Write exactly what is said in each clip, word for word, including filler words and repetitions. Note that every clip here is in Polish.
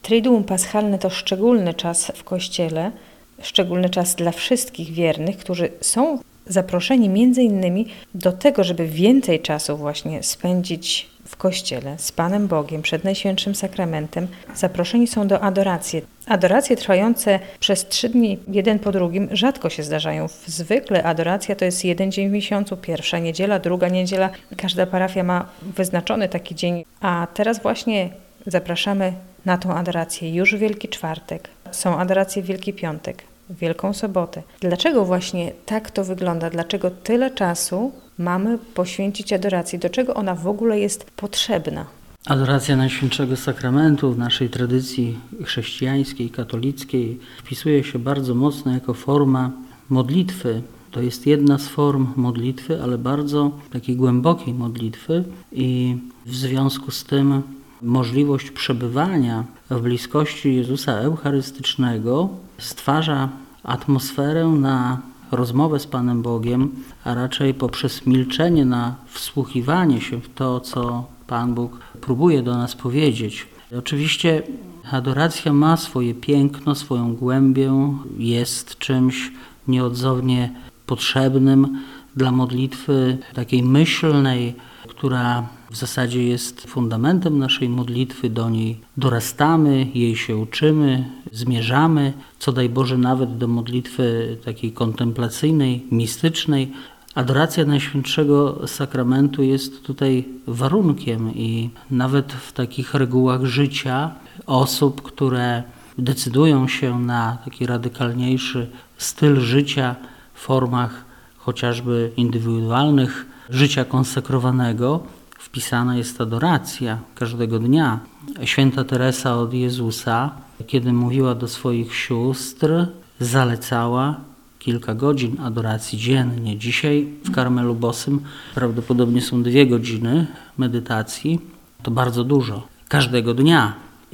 Triduum Paschalne to szczególny czas w Kościele, szczególny czas dla wszystkich wiernych, którzy są zaproszeni między innymi do tego, żeby więcej czasu właśnie spędzić w Kościele z Panem Bogiem przed Najświętszym Sakramentem. Zaproszeni są do adoracji. Adoracje trwające przez trzy dni, jeden po drugim, rzadko się zdarzają. Zwykle adoracja to jest jeden dzień w miesiącu, pierwsza niedziela, druga niedziela. Każda parafia ma wyznaczony taki dzień, a teraz właśnie zapraszamy na tą adorację już w Wielki Czwartek. Są adoracje w Wielki Piątek, w Wielką Sobotę. Dlaczego właśnie tak to wygląda? Dlaczego tyle czasu mamy poświęcić adoracji? Do czego ona w ogóle jest potrzebna? Adoracja Najświętszego Sakramentu w naszej tradycji chrześcijańskiej, katolickiej wpisuje się bardzo mocno jako forma modlitwy. To jest jedna z form modlitwy, ale bardzo takiej głębokiej modlitwy i w związku z tym możliwość przebywania w bliskości Jezusa Eucharystycznego stwarza atmosferę na rozmowę z Panem Bogiem, a raczej poprzez milczenie na wsłuchiwanie się w to, co Pan Bóg próbuje do nas powiedzieć. Oczywiście adoracja ma swoje piękno, swoją głębię, jest czymś nieodzownie potrzebnym dla modlitwy takiej myślnej, która w zasadzie jest fundamentem naszej modlitwy, do niej dorastamy, jej się uczymy, zmierzamy, co daj Boże nawet do modlitwy takiej kontemplacyjnej, mistycznej. Adoracja Najświętszego Sakramentu jest tutaj warunkiem i nawet w takich regułach życia osób, które decydują się na taki radykalniejszy styl życia w formach chociażby indywidualnych, życia konsekrowanego, wpisana jest adoracja każdego dnia. Święta Teresa od Jezusa, kiedy mówiła do swoich sióstr, zalecała kilka godzin adoracji dziennie. Dzisiaj w Karmelu Bosym prawdopodobnie są dwie godziny medytacji. To bardzo dużo. Każdego dnia.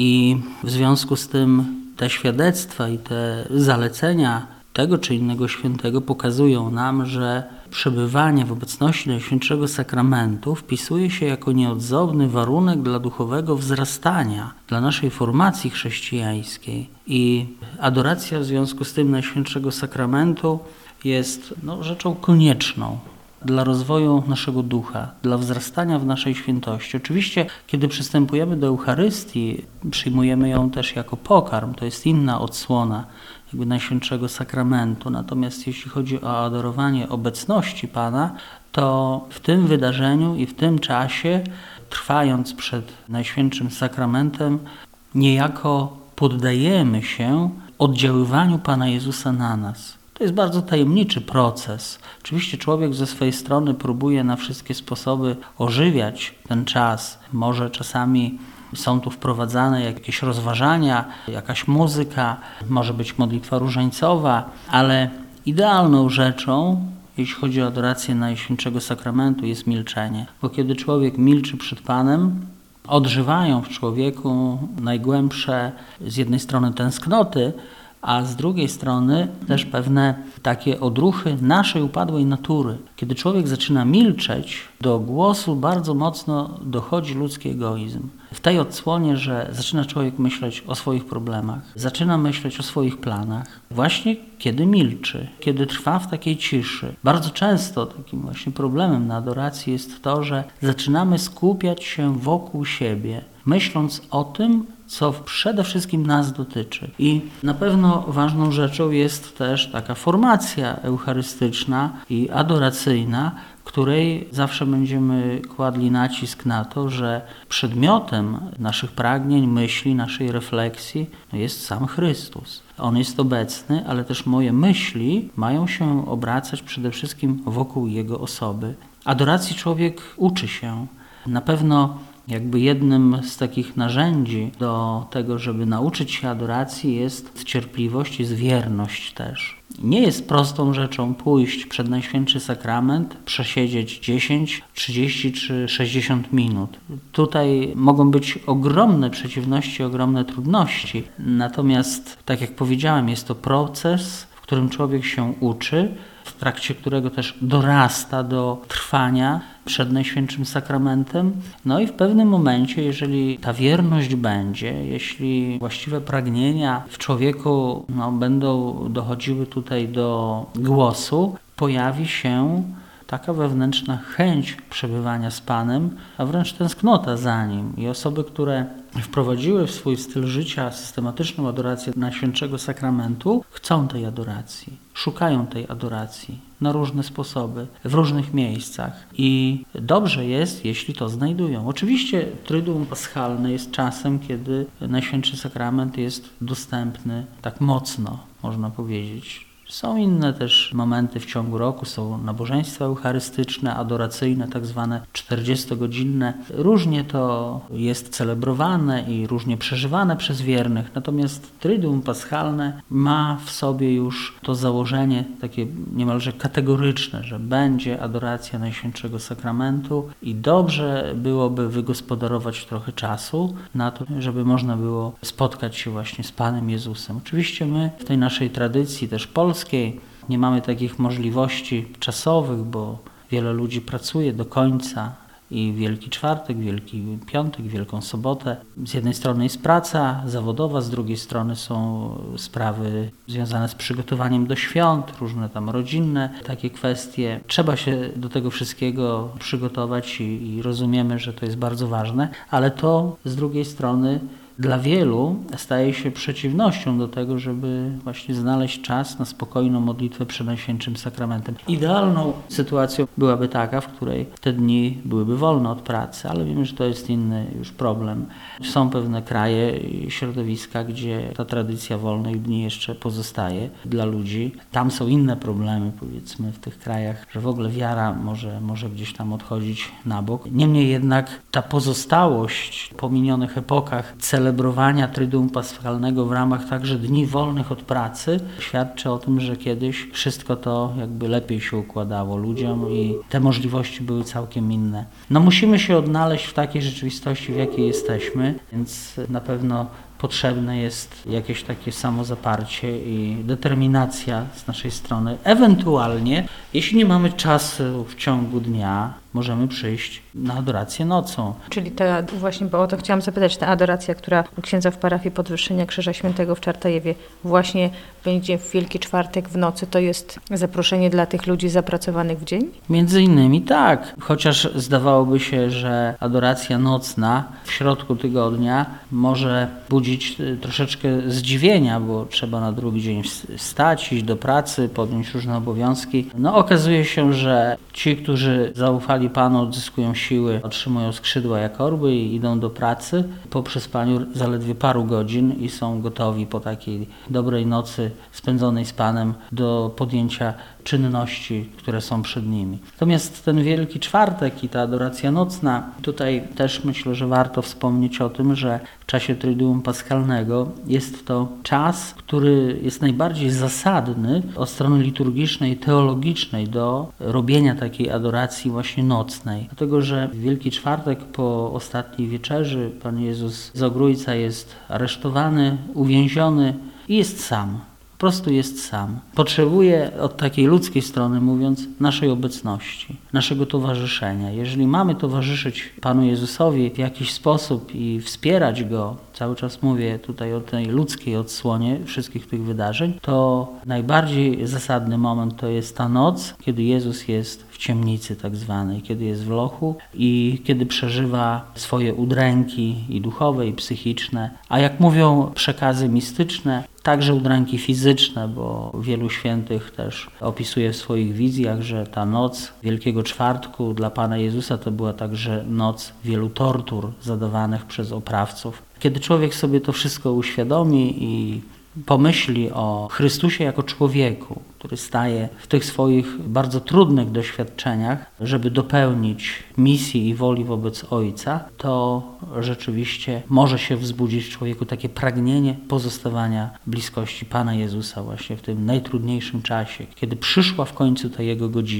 I w związku z tym te świadectwa i te zalecenia tego czy innego świętego pokazują nam, że przebywanie w obecności Najświętszego Sakramentu wpisuje się jako nieodzowny warunek dla duchowego wzrastania, dla naszej formacji chrześcijańskiej. I adoracja w związku z tym Najświętszego Sakramentu jest no, rzeczą konieczną dla rozwoju naszego ducha, dla wzrastania w naszej świętości. Oczywiście, kiedy przystępujemy do Eucharystii, przyjmujemy ją też jako pokarm, to jest inna odsłona jakby Najświętszego Sakramentu. Natomiast jeśli chodzi o adorowanie obecności Pana, to w tym wydarzeniu i w tym czasie, trwając przed Najświętszym Sakramentem, niejako poddajemy się oddziaływaniu Pana Jezusa na nas. To jest bardzo tajemniczy proces. Oczywiście człowiek ze swojej strony próbuje na wszystkie sposoby ożywiać ten czas. Może czasami są tu wprowadzane jakieś rozważania, jakaś muzyka, może być modlitwa różańcowa, ale idealną rzeczą, jeśli chodzi o adorację Najświętszego Sakramentu, jest milczenie. Bo kiedy człowiek milczy przed Panem, odżywają w człowieku najgłębsze z jednej strony tęsknoty, a z drugiej strony też pewne takie odruchy naszej upadłej natury. Kiedy człowiek zaczyna milczeć, do głosu bardzo mocno dochodzi ludzki egoizm. W tej odsłonie, że zaczyna człowiek myśleć o swoich problemach, zaczyna myśleć o swoich planach, właśnie kiedy milczy, kiedy trwa w takiej ciszy. Bardzo często takim właśnie problemem na adoracji jest to, że zaczynamy skupiać się wokół siebie, myśląc o tym, co przede wszystkim nas dotyczy. I na pewno ważną rzeczą jest też taka formacja eucharystyczna i adoracyjna, której zawsze będziemy kładli nacisk na to, że przedmiotem naszych pragnień, myśli, naszej refleksji jest sam Chrystus. On jest obecny, ale też moje myśli mają się obracać przede wszystkim wokół Jego osoby. Adoracji człowiek uczy się. Na pewno jakby jednym z takich narzędzi do tego, żeby nauczyć się adoracji, jest cierpliwość, jest wierność też. Nie jest prostą rzeczą pójść przed Najświętszy Sakrament, przesiedzieć dziesięć, trzydzieści czy sześćdziesiąt minut. Tutaj mogą być ogromne przeciwności, ogromne trudności. Natomiast, tak jak powiedziałem, jest to proces, w którym człowiek się uczy. W trakcie którego też dorasta do trwania przed Najświętszym Sakramentem. No i w pewnym momencie, jeżeli ta wierność będzie, jeśli właściwe pragnienia w człowieku no, będą dochodziły tutaj do głosu, pojawi się taka wewnętrzna chęć przebywania z Panem, a wręcz tęsknota za Nim. I osoby, które wprowadziły w swój styl życia systematyczną adorację Najświętszego Sakramentu, chcą tej adoracji, szukają tej adoracji na różne sposoby, w różnych miejscach. I dobrze jest, jeśli to znajdują. Oczywiście Tryduum Paschalne jest czasem, kiedy Najświętszy Sakrament jest dostępny tak mocno, można powiedzieć. Są inne też momenty w ciągu roku, są nabożeństwa eucharystyczne, adoracyjne, tak zwane czterdziestogodzinne. Różnie to jest celebrowane i różnie przeżywane przez wiernych, natomiast Tryduum Paschalne ma w sobie już to założenie takie niemalże kategoryczne, że będzie adoracja Najświętszego Sakramentu i dobrze byłoby wygospodarować trochę czasu na to, żeby można było spotkać się właśnie z Panem Jezusem. Oczywiście my w tej naszej tradycji też polskiej nie mamy takich możliwości czasowych, bo wiele ludzi pracuje do końca i Wielki Czwartek, Wielki Piątek, Wielką Sobotę. Z jednej strony jest praca zawodowa, z drugiej strony są sprawy związane z przygotowaniem do świąt, różne tam rodzinne takie kwestie. Trzeba się do tego wszystkiego przygotować i, i rozumiemy, że to jest bardzo ważne, ale to z drugiej strony dla wielu staje się przeciwnością do tego, żeby właśnie znaleźć czas na spokojną modlitwę przed Najświętszym Sakramentem. Idealną sytuacją byłaby taka, w której te dni byłyby wolne od pracy, ale wiemy, że to jest inny już problem. Są pewne kraje i środowiska, gdzie ta tradycja wolnych dni jeszcze pozostaje dla ludzi. Tam są inne problemy, powiedzmy, w tych krajach, że w ogóle wiara może, może gdzieś tam odchodzić na bok. Niemniej jednak ta pozostałość po minionych epokach celebrowania Tryduum Paschalnego w ramach także dni wolnych od pracy świadczy o tym, że kiedyś wszystko to jakby lepiej się układało ludziom i te możliwości były całkiem inne. No musimy się odnaleźć w takiej rzeczywistości, w jakiej jesteśmy, więc na pewno potrzebne jest jakieś takie samozaparcie i determinacja z naszej strony. Ewentualnie, jeśli nie mamy czasu w ciągu dnia, możemy przyjść na adorację nocą. Czyli ta właśnie, bo o to chciałam zapytać, ta adoracja, która u księdza w parafii Podwyższenia Krzyża Świętego w Czartajewie właśnie będzie w Wielki Czwartek w nocy, to jest zaproszenie dla tych ludzi zapracowanych w dzień? Między innymi tak, chociaż zdawałoby się, że adoracja nocna w środku tygodnia może budzić troszeczkę zdziwienia, bo trzeba na drugi dzień wstać, iść do pracy, podjąć różne obowiązki. No okazuje się, że ci, którzy zaufali Panu, odzyskują siły, otrzymują skrzydła jak orły i idą do pracy po przespaniu zaledwie paru godzin i są gotowi po takiej dobrej nocy spędzonej z Panem do podjęcia czynności, które są przed nimi. Natomiast ten Wielki Czwartek i ta adoracja nocna, tutaj też myślę, że warto wspomnieć o tym, że w czasie Tryduum Paschalnego jest to czas, który jest najbardziej zasadny od strony liturgicznej, teologicznej do robienia takiej adoracji właśnie nocnej. Dlatego, że w Wielki Czwartek po ostatniej wieczerzy Pan Jezus z Ogrójca jest aresztowany, uwięziony i jest sam. Po prostu jest sam. Potrzebuje od takiej ludzkiej strony, mówiąc, naszej obecności, naszego towarzyszenia. Jeżeli mamy towarzyszyć Panu Jezusowi w jakiś sposób i wspierać Go, cały czas mówię tutaj o tej ludzkiej odsłonie wszystkich tych wydarzeń, to najbardziej zasadny moment to jest ta noc, kiedy Jezus jest w ciemnicy tak zwanej, kiedy jest w lochu i kiedy przeżywa swoje udręki i duchowe, i psychiczne, a jak mówią przekazy mistyczne, także udręki fizyczne, bo wielu świętych też opisuje w swoich wizjach, że ta noc Wielkiego Czwartku dla Pana Jezusa to była także noc wielu tortur zadawanych przez oprawców. Kiedy człowiek sobie to wszystko uświadomi i pomyśli o Chrystusie jako człowieku, który staje w tych swoich bardzo trudnych doświadczeniach, żeby dopełnić misji i woli wobec Ojca, to rzeczywiście może się wzbudzić w człowieku takie pragnienie pozostawania bliskości Pana Jezusa właśnie w tym najtrudniejszym czasie, kiedy przyszła w końcu ta Jego godzina.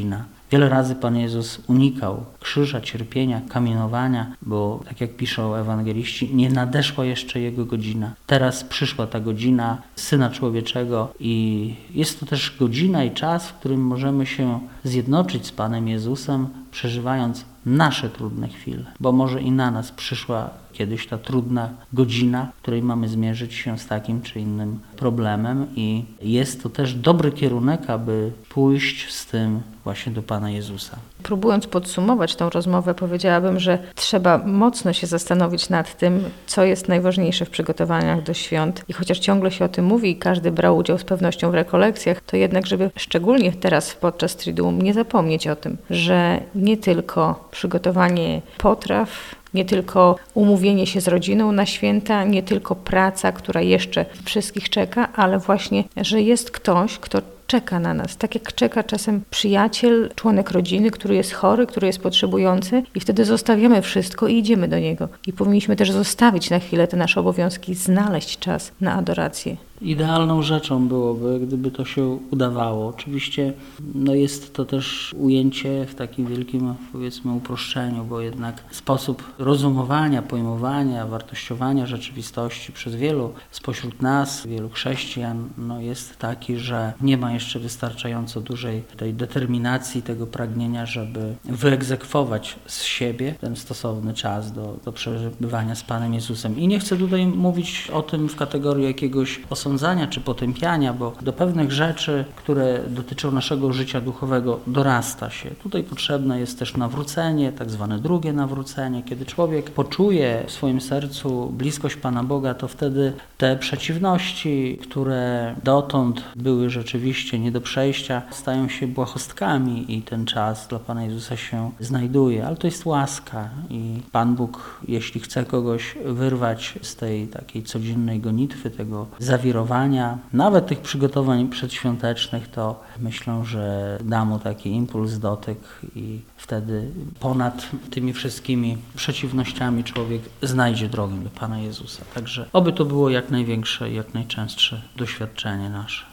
Wiele razy Pan Jezus unikał krzyża, cierpienia, kamienowania, bo tak jak piszą ewangeliści, nie nadeszła jeszcze Jego godzina. Teraz przyszła ta godzina Syna Człowieczego i jest to też godzina i czas, w którym możemy się zjednoczyć z Panem Jezusem, przeżywając nasze trudne chwile, bo może i na nas przyszła kiedyś ta trudna godzina, w której mamy zmierzyć się z takim czy innym problemem i jest to też dobry kierunek, aby pójść z tym właśnie do Pana Jezusa. Próbując podsumować tą rozmowę, powiedziałabym, że trzeba mocno się zastanowić nad tym, co jest najważniejsze w przygotowaniach do świąt. I chociaż ciągle się o tym mówi i każdy brał udział z pewnością w rekolekcjach, to jednak, żeby szczególnie teraz podczas Triduum nie zapomnieć o tym, że nie tylko przygotowanie potraw, nie tylko umówienie się z rodziną na święta, nie tylko praca, która jeszcze wszystkich czeka, ale właśnie, że jest ktoś, kto czeka na nas. Tak jak czeka czasem przyjaciel, członek rodziny, który jest chory, który jest potrzebujący i wtedy zostawiamy wszystko i idziemy do niego. I powinniśmy też zostawić na chwilę te nasze obowiązki, znaleźć czas na adorację. Idealną rzeczą byłoby, gdyby to się udawało. Oczywiście no jest to też ujęcie w takim wielkim, powiedzmy, uproszczeniu, bo jednak sposób rozumowania, pojmowania, wartościowania rzeczywistości przez wielu spośród nas, wielu chrześcijan, no jest taki, że nie ma jeszcze wystarczająco dużej tej determinacji, tego pragnienia, żeby wyegzekwować z siebie ten stosowny czas do, do przebywania z Panem Jezusem. I nie chcę tutaj mówić o tym w kategorii jakiegoś osądzania czy potępiania, bo do pewnych rzeczy, które dotyczą naszego życia duchowego, dorasta się. Tutaj potrzebne jest też nawrócenie, tak zwane drugie nawrócenie. Kiedy człowiek poczuje w swoim sercu bliskość Pana Boga, to wtedy te przeciwności, które dotąd były rzeczywiście nie do przejścia, stają się błahostkami i ten czas dla Pana Jezusa się znajduje. Ale to jest łaska i Pan Bóg, jeśli chce kogoś wyrwać z tej takiej codziennej gonitwy, tego zawirowania, nawet tych przygotowań przedświątecznych, to myślę, że da mu taki impuls, dotyk i wtedy ponad tymi wszystkimi przeciwnościami człowiek znajdzie drogę do Pana Jezusa. Także oby to było jak największe i jak najczęstsze doświadczenie nasze.